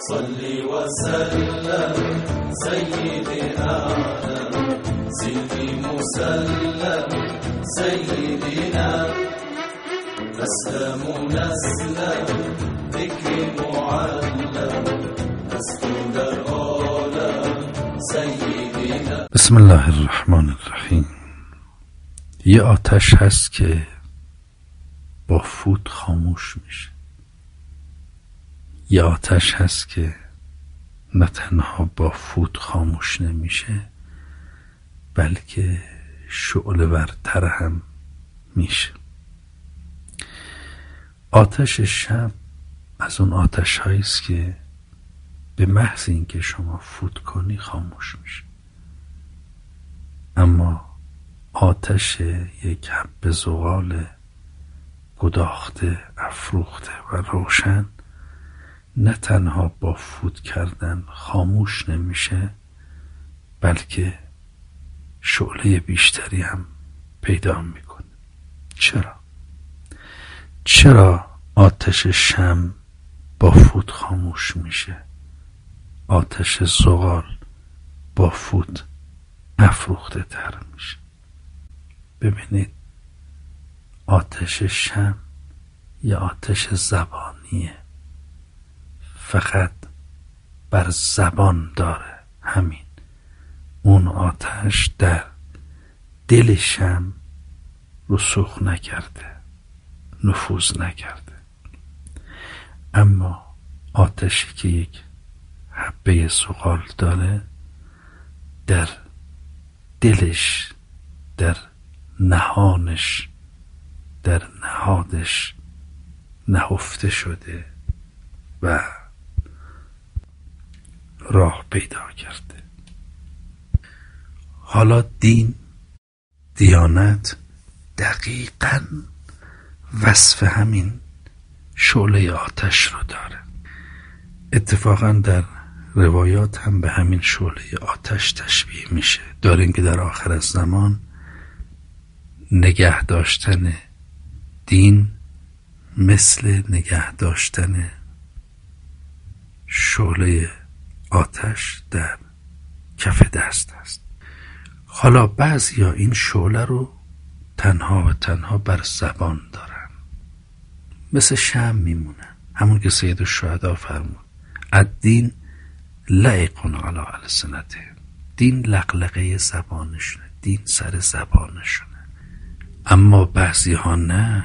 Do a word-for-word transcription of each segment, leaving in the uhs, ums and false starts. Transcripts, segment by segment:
صلی و سلم سیدنا سیدی مسلم سیدنا نسلم نسلم ذکر معلم نسل در عالم سیدنا. بسم الله الرحمن الرحیم. یه آتش هست که با فوت خاموش میشه. یه آتش هست که نه تنها با فوت خاموش نمیشه بلکه شعله ورتر هم میشه. آتش شب از اون آتش هاییست که به محض اینکه شما فوت کنی خاموش میشه. اما آتش یک حب زغال گداخته، افروخته و روشن نه تنها با فوت کردن خاموش نمیشه بلکه شعله بیشتری هم پیدا میکنه. چرا؟ چرا آتش شمع با فوت خاموش میشه؟ آتش زغال با فوت افروخته تر میشه. ببینید، آتش شمع یه آتش زبانیه، فقط بر زبان داره. همین اون آتش در دل شمع رسوخ نکرده، نفوذ نکرده. اما آتشی که یک حبه زغال داره در دلش، در نهانش، در نهادش نهفته شده و راه پیدا کرده. حالا دین، دیانت دقیقاً وصف همین شعله آتش رو داره. اتفاقاً در روایات هم به همین شعله آتش تشبیه میشه. داریم که در آخر الزمان نگه داشتن دین مثل نگه داشتن شعله آتش در کف دست است. حالا بعضیا این شعله رو تنها و تنها بر زبان دارن، مثل شمع میمونن. همون که سید الشهدا فرمود الدین لعق علی السنتهم. دین لقلقه زبانشونه، دین سر زبانشونه. اما بعضی ها نه،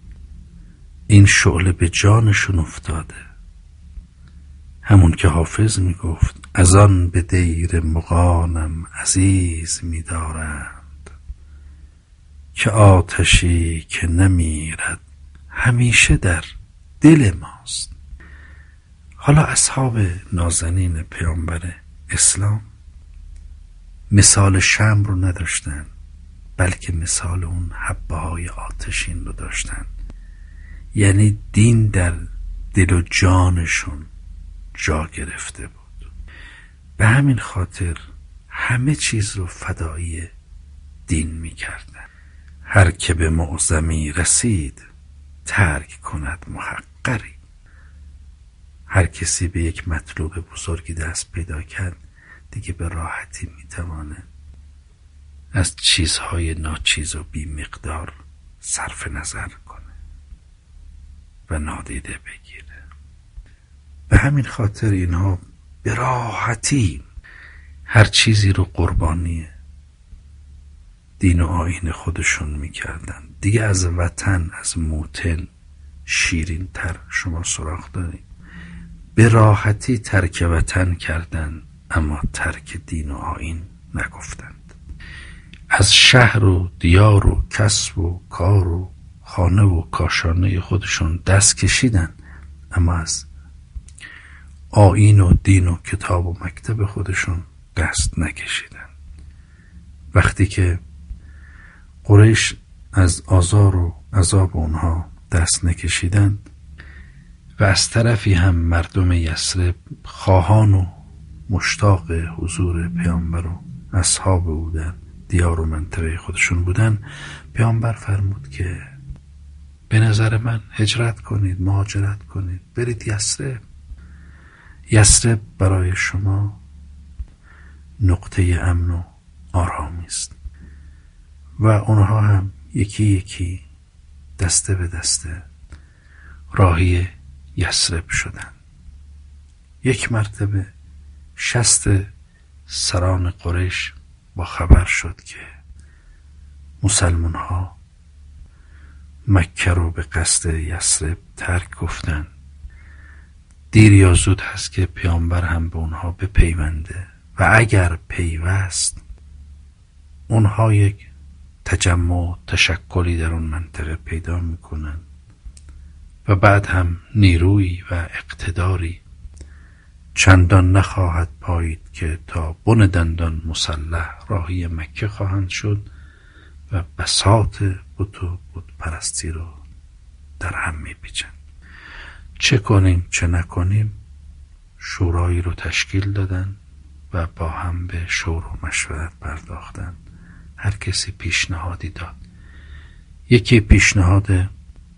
این شعله به جانشون افتاده. همون که حافظ میگفت از آن به دیر مغانم عزیز می‌دارند که آتشی که نمیرد همیشه در دل ماست. حالا اصحاب نازنین پیامبر اسلام مثال شمع رو نداشتن بلکه مثال اون حبه های آتشین رو داشتن. یعنی دین در دل و جانشون جا گرفته بود. به همین خاطر همه چیز رو فدایی دین می کردن. هر که به معظمی رسید ترک کند محقری. هر کسی به یک مطلوب بزرگی دست پیدا کرد دیگه به راحتی می توانه از چیزهای ناچیز و بی مقدار صرف نظر کنه و نادیده بگیره. به همین خاطر اینها به راحتی هر چیزی رو قربانی دین و آیین خودشون میکردن. دیگه از وطن، از موطن شیرین تر شما سراغ دارید. به راحتی ترک وطن کردن اما ترک دین و آیین نگفتند. از شهر و دیار و کسب و کار و خانه و کاشانه خودشون دست کشیدن اما از آیین و دین و کتاب و مکتب خودشون دست نکشیدن. وقتی که قریش از آزار و عذاب اونها دست نکشیدن و از طرفی هم مردم یثرب خواهان و مشتاق حضور پیامبر و اصحاب بودن، دیار و منطقه خودشون بودن، پیامبر فرمود که به نظر من هجرت کنید، مهاجرت کنید، برید یثرب. یثرب برای شما نقطه امن و آرامی است و اونها هم یکی یکی دسته به دسته راهی یثرب شدند. یک مرتبه شصت سران قریش با خبر شد که مسلمان ها مکه رو به قصد یثرب ترک گفتن. دیر یا زود هست که پیامبر هم به اونها بپیونده و اگر پیوست اونها یک تجمع تشکلی در اون منطقه پیدا میکنن و بعد هم نیرویی و اقتداری چندان نخواهد پایید که تا بن دندان مسلح راهی مکه خواهند شد و بساط بت و بت پرستی رو در هم میپیچند. چه کنیم چه نکنیم شورایی رو تشکیل دادن و با هم به شور و مشورت پرداختن. هر کسی پیشنهادی داد. یکی پیشنهاد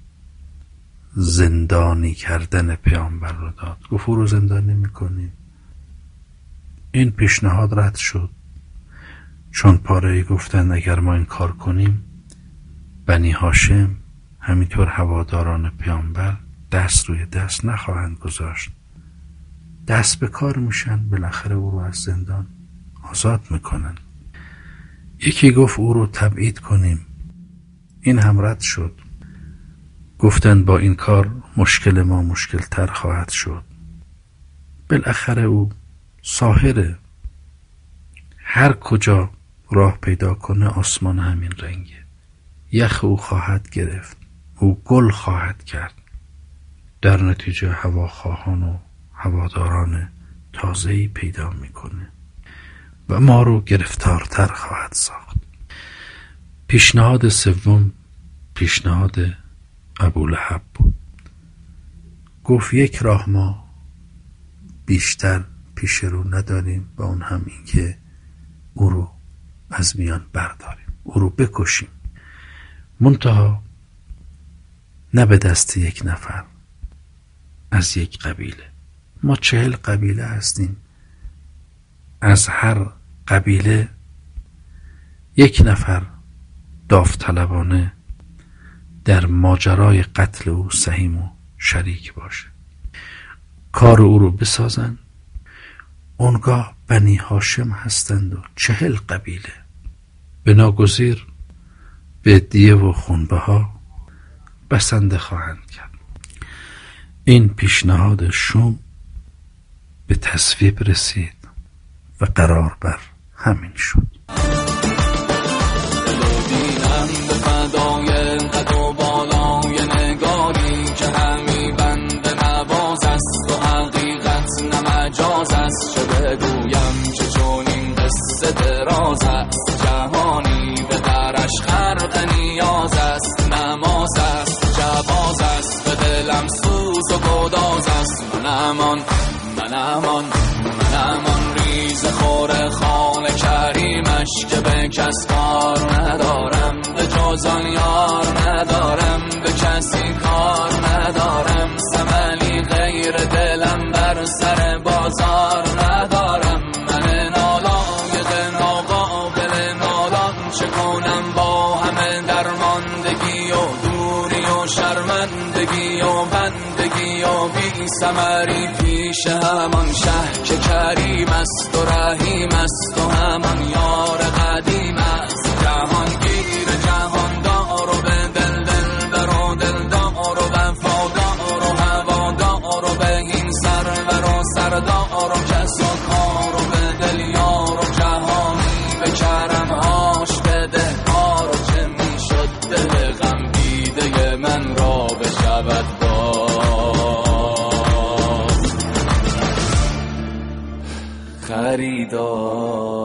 زندانی کردن پیامبر رو داد. گفت او رو زندانی میکنیم. این پیشنهاد رد شد، چون پاره‌ای گفتن اگر ما این کار کنیم بنی هاشم همینطور هواداران پیامبر دست روی دست نخواهند گذاشت، دست به کار میشن، بالاخره او رو از زندان آزاد میکنن. یکی گفت او رو تبعید کنیم. این هم رد شد. گفتن با این کار مشکل ما مشکل تر خواهد شد. بالاخره او ساحره، هر کجا راه پیدا کنه آسمان همین رنگه. یخ او خواهد گرفت، او گل خواهد کرد. در نتیجه هواخواهان و هواداران تازه‌ای پیدا میکنه و ما رو گرفتارتر خواهد ساخت. پیشنهاد سوم پیشنهاد ابولهب بود. گفت یک راه ما بیشتر پیش رو نداریم و اون هم این که او رو از میان برداریم، او رو بکشیم، منتها نه به دست یک نفر از یک قبیله. ما چهل قبیله هستیم، از هر قبیله یک نفر داوطلبانه در ماجرای قتل او سهیم و شریک باشه، کار او رو بسازن. اونگاه بنی هاشم هستند و چهل قبیله به ناگزیر به دیه و خونبه ها بسنده خواهند کرد. این پیشنهاد شوم به تصویب رسید و قرار بر همین شد. منمان منمان منمان ریز خور خان کریمش که به کس کار ندارم، به جز آن یار ندارم، به کسی کار ندارم، ثملی غیر دلم بر سر بازار ندارم. من نالایق ناقابل نالان چه کنم با همه درماندگی و دوری و شرمندگی و بندگی و بی ثمری پیش همان شه که کریم است و رحیم است و همان یار قدیم است. جهانگیر جهاندار و به دل دلبر و دلدار و وفادار و هوادار و به این سرور و سردار و کس و کار و به دل یار و جهانی به کرمهاش بده کار و چه می شد دل غم دیده من را بشود خریدار.